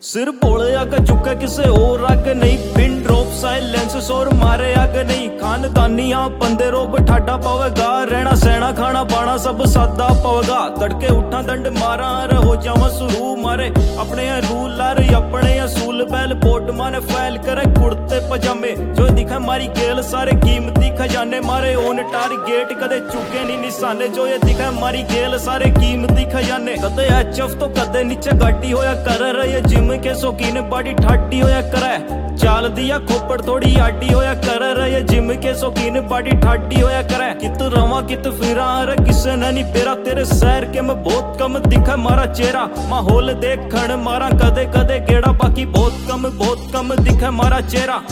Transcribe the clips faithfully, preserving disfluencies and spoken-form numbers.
सिर बोले आगे चुका किसे और आगे नहीं, पिन ड्रॉप साइलेंस और मारे आगे नहीं। खानदानी यहाँ बंदे रोब ठाडा पावेगा, रहना सहना खाना पाना सब सादा पावेगा। तड़के उठा दंड मारा अरे हो जावा शुरू मारे, अपने यहाँ रूल आ रही अपने यहाँ सूल बैल पोट माने फैल करे कुर्ते पजामे। जो दिखा मारी गेल सारे कीमती खजाने, मारे ओन टारगेट कदे चुके नहीं निशाने। जो ये दिखा मारी गेल सारे कीमती खजाने, कदे एच एफ तो कदे नीचे गाड़ी होया कर रहे। जिम के शौकीन बाड़ी ठाडी होया करे, चाल दिया खोपड़ थोड़ी आडी होया कर रहे। जिम के शौकीन बाड़ी ठाडी होया करे, कित रवा कित फिरा अरे किसे नहीं पेरा। तेरे शहर के में बहुत कम दिखा मारा चेहरा, माहौल देख खण मारा कदे कदे गेड़ा। बाकी बहुत कम बहुत कम दिखा मारा चेहरा।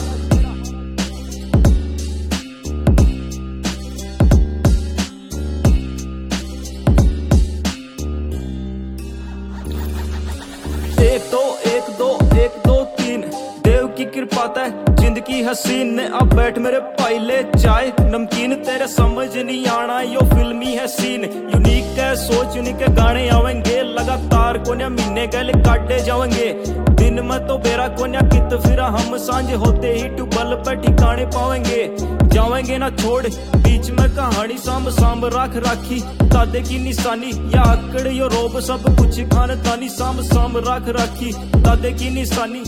एक दो एक दो एक दो तीन, देव की कृपा है जिंदगी हसीन ने। अब बैठ मेरे भाई ले चाय नमकीन, तेरे समझ नहीं आना यो फिल्मी है सीन। यूनिक है सोच यूनिक है गाने आवेंगे, लगातार कोन्या महीने गले काटे जाएंगे। दिन में तो बेरा कोन्या कित फिरा हम, सांझ होते ही ट्यूबल पे ठिकाने पावेंगे। जावेंगे ना छोड़ बीच में कहानी, सांब सांब राख राखी दादे की निशानी। या आकड़ यो रोब सब कुछ खानदानी, सांब सांब राख राखी दादे की निशानी।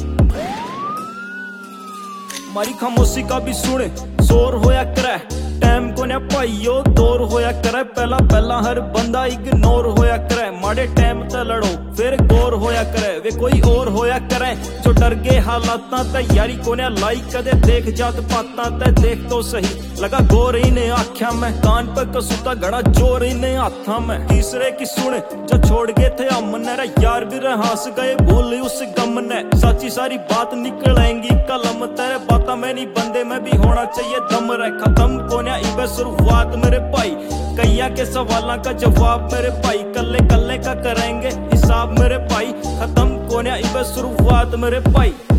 मारी खामोशी का भी सुने शोर होया करे, टाइम को ना पाइयो दौर होया करे। पहला पहला हर बंदा इग्नोर होया करे, माड़े टाइम ते लड़ो फिर गौर होया करे। वे कोई और होया करे जो डर गए हालात ते, यारी को ना लाइक कदे देख जात पाता ते। देख तो सही लगा गोर इन्हें आख्या में, कान पे कसूता घड़ा जोर इन्हें हाथा में। तीसरे की सुने जो छोड़ गए थे हमने रे, यार भी हंस गए भूल उस गम ने। सच्ची सारी बात निकलेंगी कलम तेरे, बाता में नहीं बंदे में भी होना चाहिए दम रे। खत्म कोन्या इबे शुरुआत मेरे भाई, कैया के सवालों का जवाब मेरे भाई। कल्ले कल्ले का करेंगे हिसाब मेरे भाई, खत्म कोन्या इबे शुरुआत मेरे भाई।